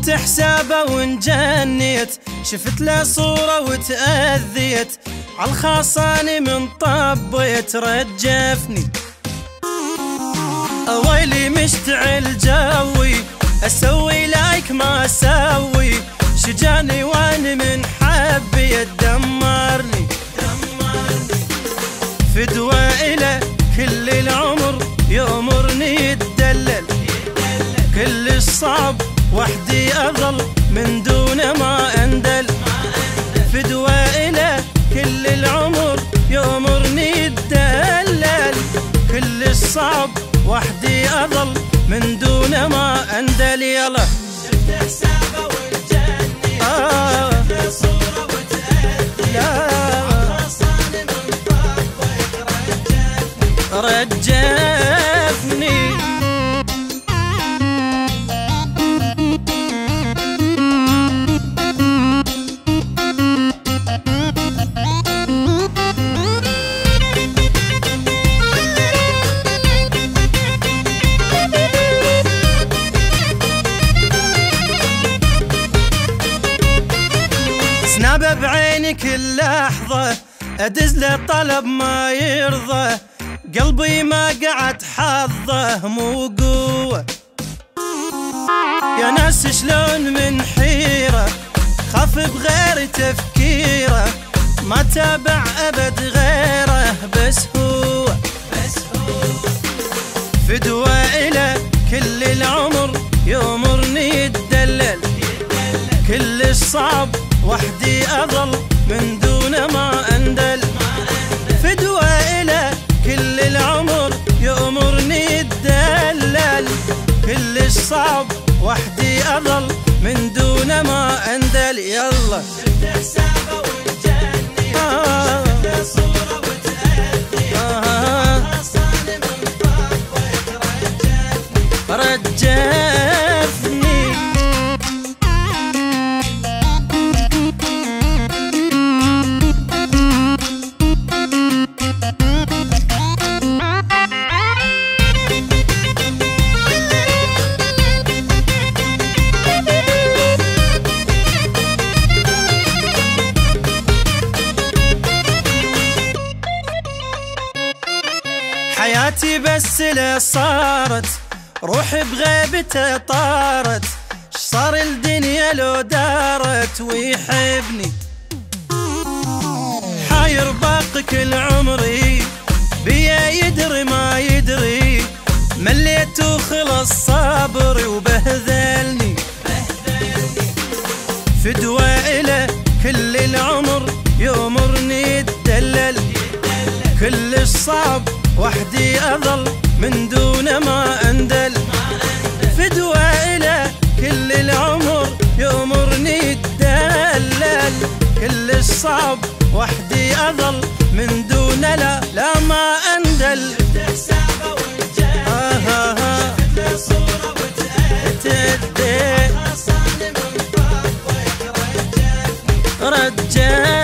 شفت حسابه وانجنيت، شفت له صورة وتأذيت، عالخاصاني من طبيت رجفني. ويلي مشتعل جوي، اسوي لايك ما اسوي، شجاني واني من حبي يدمرني. فدوى إله كل العمر يأمرني يتدلل، كل الصعب وحدي أظل من دون ما أندل. فدوى إله كل العمر يأمرني يتدلل، كل الصعب وحدي أظل من دون ما أندل. يلا شفت حسابه وانجنيت، شفت له صورة وتأذيت، عالخاصاني من طبيت رجفني. سنابه بعيني كل لحظة، أدز له طلب ما يرضى، قلبي ما قعد حظه مو قوة. يا ناس شلون من حيرة، خاف بغير تفكيره، ما تابع أبد غيره بس هو. فدوى إله كل العمر يأمرني يتدلل، كل الصعب وحدي أظل من دون ما أندل. فدوى إله كل العمر يأمرني يتدلل، كل الصعب وحدي أظل من دون ما أندل. يلا شفت حسابه وانجنيت، شفت له صورة وتأذيت، عالخاصاني من طبيت رجفني. حياتي بس له صارت، روحي بغيبته طارت، صار الدنيا لو دارت ويحبني. حاير باقي كل عمري بيا يدري ما يدري، مليت وخلص صبري وبهذلني. فدوى إله كل العمر يأمرني يتدلل، كل الصعب وحدي أظل من دون ما أندل. فدوى إله كل العمر يأمرني يتدلل، كل الصعب وحدي أظل من دون لا ما أندل. شفت حسابه وانجنيت، شفت له صورة وتأذيت، عالخاصاني من طبيت رجفني.